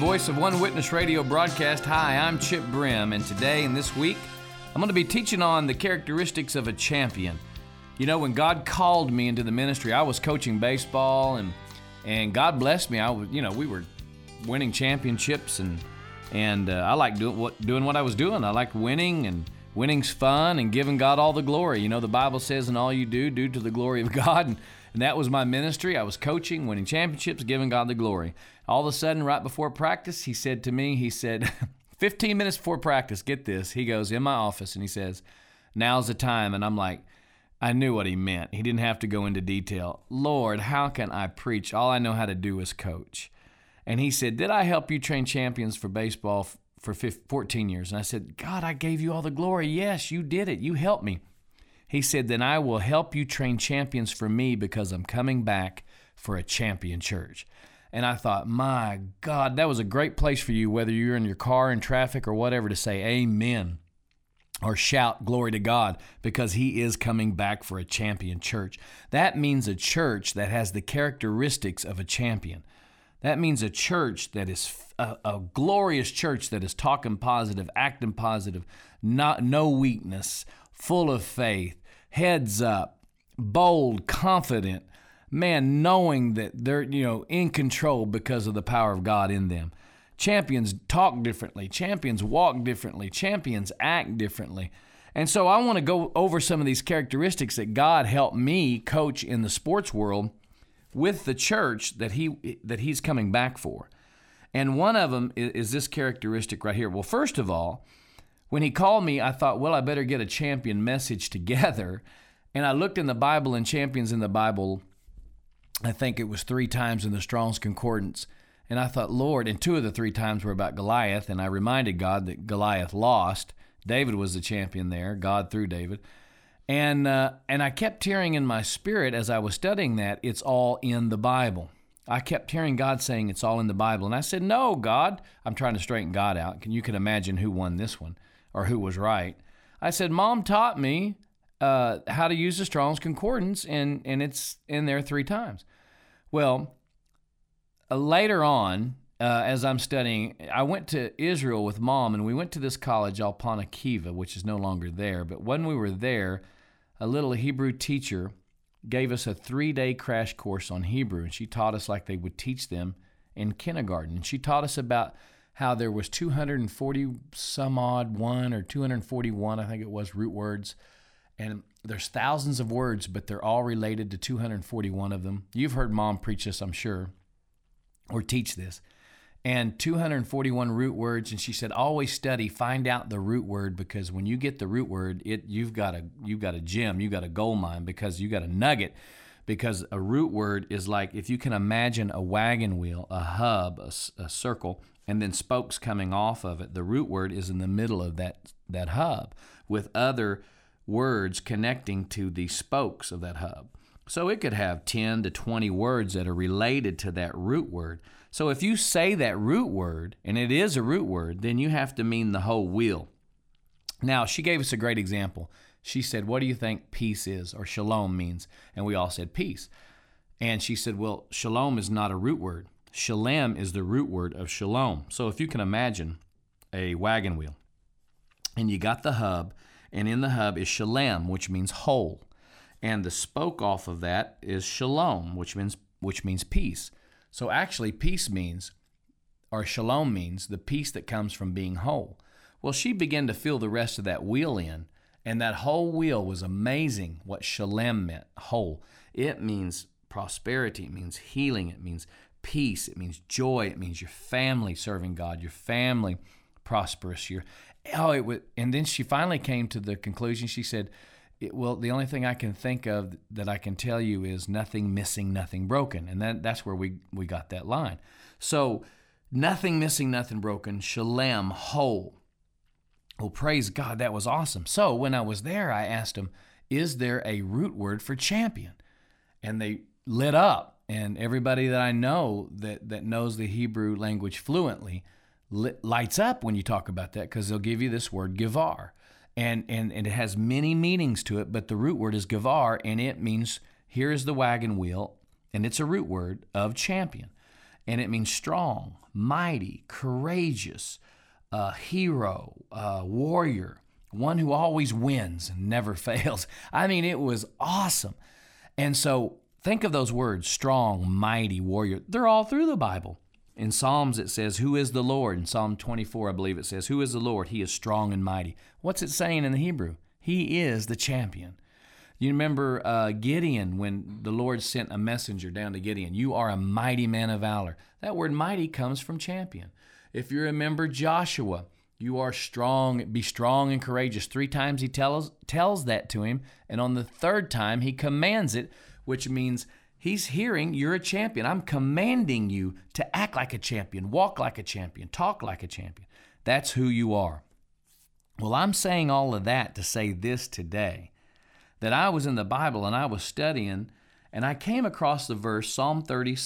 voice of One Witness Radio broadcast. Hi, I'm Chip Brim, and today and this week, I'm going to be teaching on the characteristics of a champion. You know, when God called me into the ministry, I was coaching baseball, and God blessed me. We were winning championships, and I liked doing what I was doing. I liked winning, and winning's fun, and giving God all the glory. You know, the Bible says, "In all you do to the glory of God." And that was my ministry. I was coaching, winning championships, giving God the glory. All of a sudden, right before practice, he said to me, 15 minutes before practice, get this, he goes in my office and he says, "Now's the time." And I'm like, I knew what he meant. He didn't have to go into detail. Lord, how can I preach? All I know how to do is coach. And he said, "Did I help you train champions for baseball for 14 years? And I said, "God, I gave you all the glory." "Yes, you did it. You helped me." He said, "Then I will help you train champions for me because I'm coming back for a champion church." And I thought, my God, that was a great place for you, whether you're in your car in traffic or whatever, to say amen or shout glory to God, because he is coming back for a champion church. That means a church that has the characteristics of a champion. That means a church that is a glorious church that is talking positive, acting positive, no weakness, full of faith, heads up, bold, confident, man, knowing that they're, in control because of the power of God in them. Champions talk differently. Champions walk differently. Champions act differently. And so I want to go over some of these characteristics that God helped me coach in the sports world with the church that he's coming back for. And one of them is this characteristic right here. Well, first of all, when he called me, I thought, well, I better get a champion message together. And I looked in the Bible, and champions in the Bible, I think it was 3 times in the Strong's Concordance. And I thought, Lord, and 2 of the 3 times were about Goliath. And I reminded God that Goliath lost. David was the champion there, God through David. And I kept hearing in my spirit as I was studying that, it's all in the Bible. I kept hearing God saying it's all in the Bible. And I said, no, God, I'm trying to straighten God out. You can imagine who won this one or who was right. I said, Mom taught me how to use the Strong's Concordance, and it's in there 3 times. Well, later on, as I'm studying, I went to Israel with Mom, and we went to this college, Alpana Kiva, which is no longer there. But when we were there, a little Hebrew teacher gave us a 3-day crash course on Hebrew, and she taught us like they would teach them in kindergarten. And she taught us about how there was 240 some odd one, or 241, I think it was, root words. And there's thousands of words, but they're all related to 241 of them. You've heard Mom preach this, I'm sure, or teach this. And 241 root words, and she said, always study, find out the root word, because when you get the root word, you've got a gem, you've got a gold mine, because you got a nugget. Because a root word is like, if you can imagine a wagon wheel, a hub, a circle, and then spokes coming off of it, the root word is in the middle of that hub, with other words connecting to the spokes of that hub. So it could have 10 to 20 words that are related to that root word. So if you say that root word, and it is a root word, then you have to mean the whole wheel. Now, she gave us a great example. She said, what do you think peace is, or shalom means? And we all said peace. And she said, well, shalom is not a root word. Shalem is the root word of shalom. So if you can imagine a wagon wheel, and you got the hub, and in the hub is shalem, which means whole. And the spoke off of that is shalom, which means peace. So actually peace means, or shalom means, the peace that comes from being whole. Well, she began to fill the rest of that wheel in, and that whole wheel was amazing what shalem meant, whole. It means prosperity, it means healing, it means peace, it means joy, it means your family serving God, your family prosperous. And then she finally came to the conclusion. She said, well, the only thing I can think of that I can tell you is nothing missing, nothing broken. And that's where we got that line. So nothing missing, nothing broken, shalem, whole. Well, praise God, that was awesome. So when I was there, I asked them, is there a root word for champion? And they lit up. And everybody that I know that knows the Hebrew language fluently lights up when you talk about that, because they'll give you this word givar. And it has many meanings to it, but the root word is givar, and it means, here is the wagon wheel, and it's a root word of champion. and it means strong, mighty, courageous, hero, warrior, one who always wins and never fails. I mean, it was awesome. And so think of those words, strong, mighty, warrior. They're all through the Bible. In Psalms, it says, who is the Lord? In Psalm 24, I believe it says, who is the Lord? He is strong and mighty. What's it saying in the Hebrew? He is the champion. You remember Gideon, when the Lord sent a messenger down to Gideon, you are a mighty man of valor. That word mighty comes from champion. If you remember Joshua, you are strong, be strong and courageous. 3 times he tells that to him, and on the 3rd time he commands it, which means he's hearing you're a champion. I'm commanding you to act like a champion, walk like a champion, talk like a champion. That's who you are. Well, I'm saying all of that to say this today, that I was in the Bible and I was studying, and I came across the verse Psalm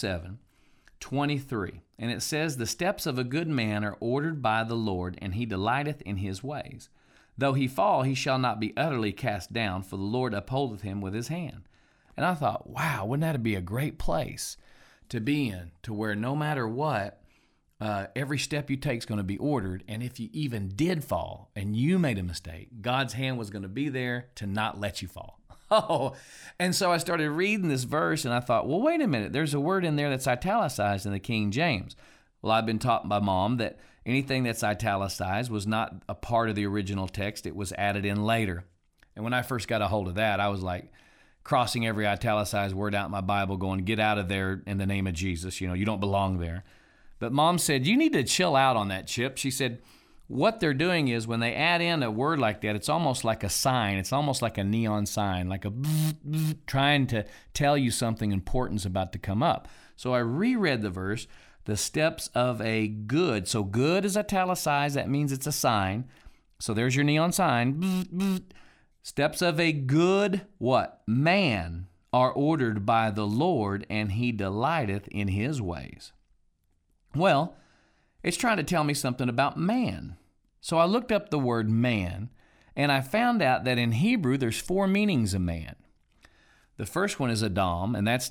37:23, and it says, the steps of a good man are ordered by the Lord, and he delighteth in his ways. Though he fall, he shall not be utterly cast down, for the Lord upholdeth him with his hand. And I thought, wow, wouldn't that be a great place to be in, to where no matter what, every step you take is going to be ordered. And if you even did fall and you made a mistake, God's hand was going to be there to not let you fall. Oh, and so I started reading this verse and I thought, well, wait a minute. There's a word in there that's italicized in the King James. Well, I've been taught by Mom that anything that's italicized was not a part of the original text. It was added in later. And when I first got a hold of that, I was like crossing every italicized word out in my Bible going, get out of there in the name of Jesus. You don't belong there. But Mom said, you need to chill out on that, Chip. She said, what they're doing is when they add in a word like that, it's almost like a sign. It's almost like a neon sign, like a trying to tell you something important's about to come up. So I reread the verse, the steps of a good. So good is italicized. That means it's a sign. So there's your neon sign. Steps of a good, what? Man are ordered by the Lord, and he delighteth in his ways. Well, it's trying to tell me something about man. So I looked up the word man, and I found out that in Hebrew there's 4 meanings of man. The first one is Adam, and that's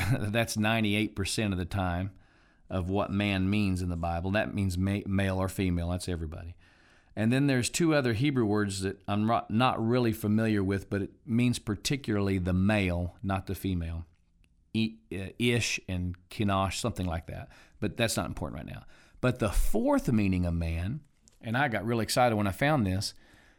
98% of the time of what man means in the Bible. That means male or female. That's everybody. And then there's 2 other Hebrew words that I'm not really familiar with, but it means particularly the male, not the female. Ish and kinosh, something like that. But that's not important right now. But the 4th meaning of man, and I got really excited when I found this,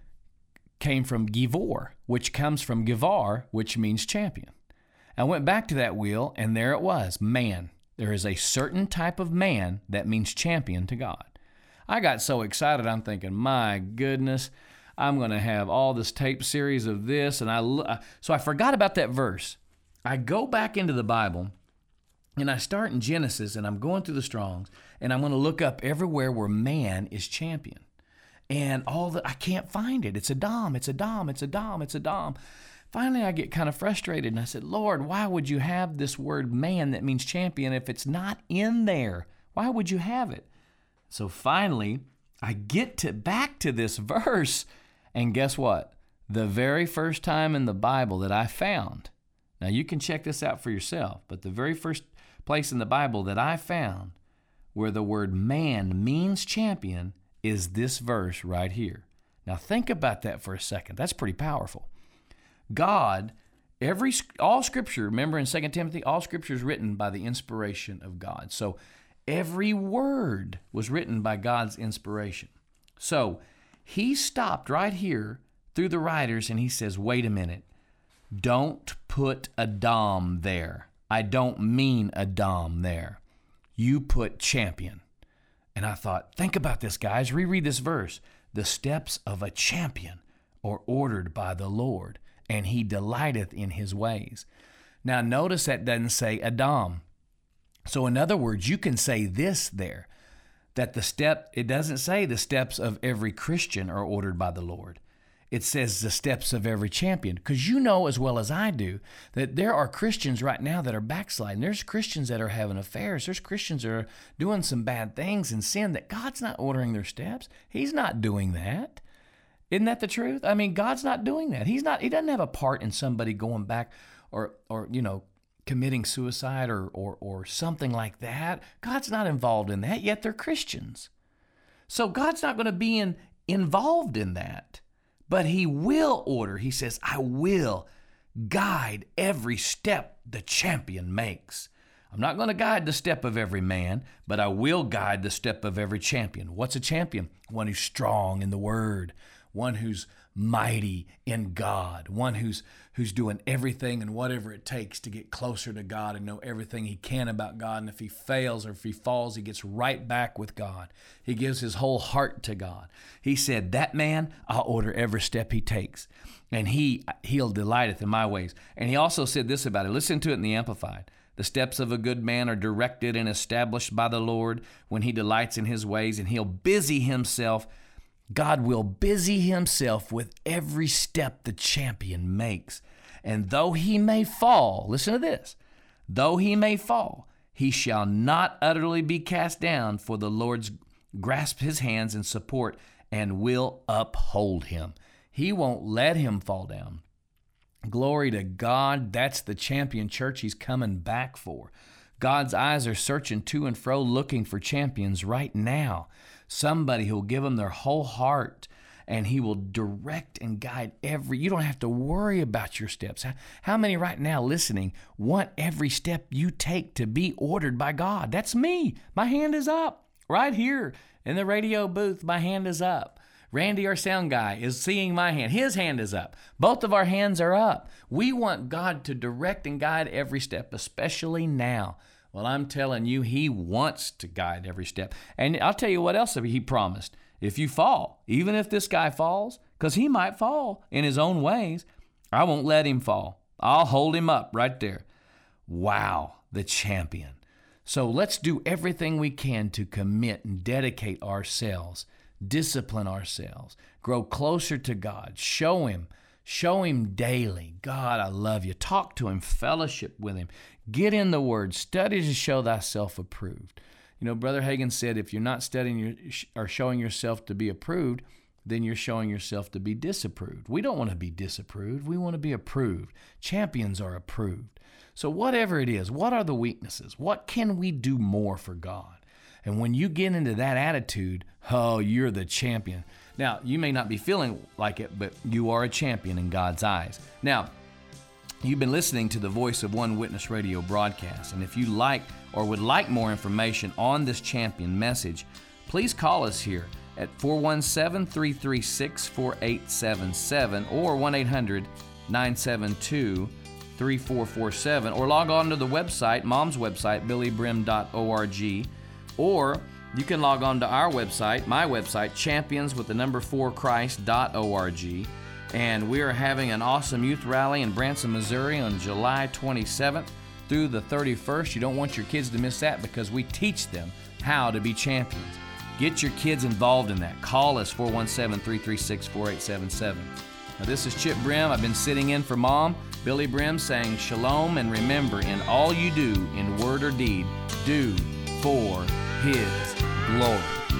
came from Givor, which comes from Givar, which means champion. I went back to that wheel, and there it was, man. There is a certain type of man that means champion to God. I got so excited, I'm thinking, my goodness, I'm going to have all this tape series of this. And so I forgot about that verse. I go back into the Bible, and I start in Genesis, and I'm going through the Strongs, and I'm going to look up everywhere where man is champion. And I can't find it. It's Adam, it's Adam, it's Adam, it's Adam. Finally, I get kind of frustrated, and I said, Lord, why would you have this word man that means champion if it's not in there? Why would you have it? So finally, I get back to this verse, and guess what? The very first time in the Bible that I found, now you can check this out for yourself, but the very first place in the Bible that I found where the word man means champion is this verse right here. Now think about that for a second. That's pretty powerful. God, all Scripture, remember in 2 Timothy, all Scripture is written by the inspiration of God. So every word was written by God's inspiration. So he stopped right here through the writers and he says, wait a minute, don't put Adam there. I don't mean Adam there. You put champion. And I thought, think about this, guys. Reread this verse. The steps of a champion are ordered by the Lord, and he delighteth in his ways. Now, notice that doesn't say Adam. So in other words, you can say this there, that it doesn't say the steps of every Christian are ordered by the Lord. It says the steps of every champion. Because you know as well as I do that there are Christians right now that are backsliding. There's Christians that are having affairs. There's Christians that are doing some bad things and sin that God's not ordering their steps. He's not doing that. Isn't that the truth? I mean, God's not doing that. He doesn't have a part in somebody going back or committing suicide or something like that. God's not involved in that, yet they're Christians. So God's not going to be involved in that, but He will order. He says, I will guide every step the champion makes. I'm not going to guide the step of every man, but I will guide the step of every champion. What's a champion? One who's strong in the Word, one who's mighty in God, one who's doing everything and whatever it takes to get closer to God and know everything he can about God. And if he fails or if he falls, he gets right back with God. He gives his whole heart to God. He said, that man, I'll order every step he takes, and he'll delighteth in my ways. And he also said this about it. Listen to it in the Amplified. The steps of a good man are directed and established by the Lord when he delights in his ways, and he'll busy himself. God will busy himself with every step the champion makes. And though he may fall, listen to this, though he may fall, he shall not utterly be cast down, for the Lord's grasp his hands in support and will uphold him. He won't let him fall down. Glory to God. That's the champion church he's coming back for. God's eyes are searching to and fro looking for champions right now. Somebody who will give them their whole heart, and he will direct and guide you don't have to worry about your steps. How many right now listening want every step you take to be ordered by God? That's me. My hand is up right here in the radio booth. My hand is up. Randy, our sound guy, is seeing my hand. His hand is up. Both of our hands are up. We want God to direct and guide every step, especially now. Well, I'm telling you, he wants to guide every step. And I'll tell you what else he promised. If you fall, even if this guy falls, because he might fall in his own ways, I won't let him fall. I'll hold him up right there. Wow, the champion. So let's do everything we can to commit and dedicate ourselves, discipline ourselves, grow closer to God, show him daily. God, I love you. Talk to him, fellowship with him. Get in the Word, study to show thyself approved. You know, Brother Hagin said, if you're not studying or showing yourself to be approved, then you're showing yourself to be disapproved. We don't want to be disapproved. We want to be approved. Champions are approved. So whatever it is, what are the weaknesses? What can we do more for God? And when you get into that attitude, oh, you're the champion. Now, you may not be feeling like it, but you are a champion in God's eyes. Now, you've been listening to the Voice of One Witness radio broadcast, and if you like or would like more information on this champion message, please call us here at 417-336-4877 or 1-800-972-3447, or log on to the website, Mom's website, billybrim.org, or you can log on to our website, my website, championswiththe4christ.org. And we are having an awesome youth rally in Branson, Missouri on July 27th through the 31st. You don't want your kids to miss that because we teach them how to be champions. Get your kids involved in that. Call us, 417-336-4877. Now, this is Chip Brim. I've been sitting in for Mom, Billy Brim, saying shalom, and remember, in all you do, in word or deed, do for His glory.